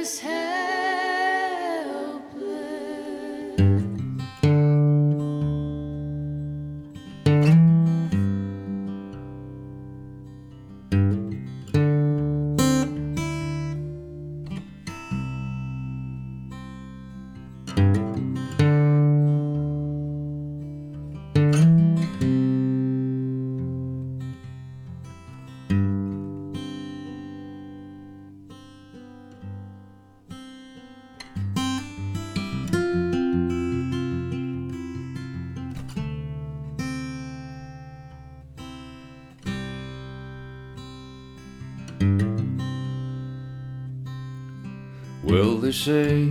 is helpless. Well, they say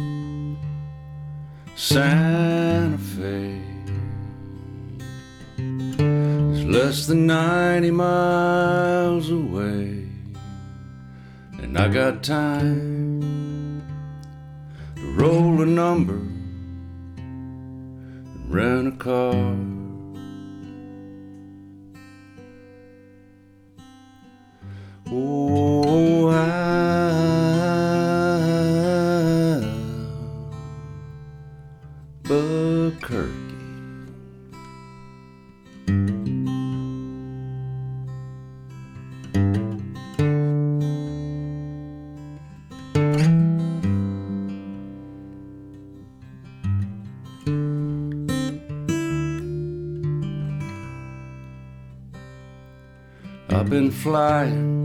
Santa Fe is less than 90 miles away, and I got time to roll a number and rent a car. Oh, Albuquerque. I've been flying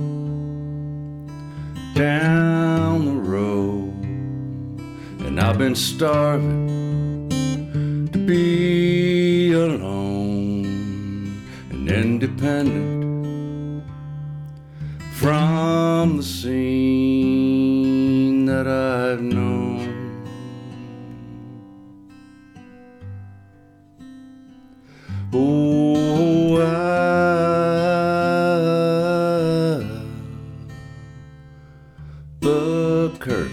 down the road, and I've been starving to be alone and independent from the scene that I've known. Oh, Albuquerque.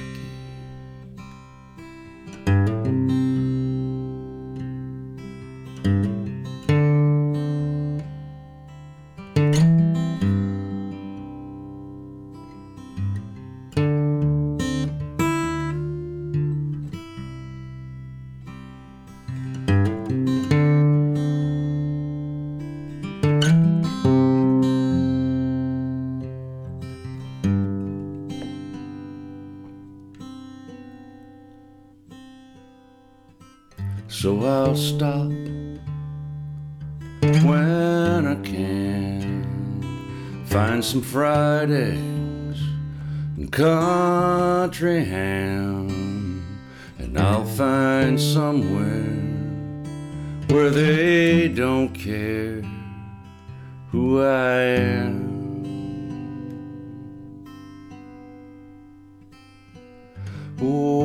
So I'll stop when I can, find some fried eggs and country ham, and I'll find somewhere where they don't care who I am. Oh,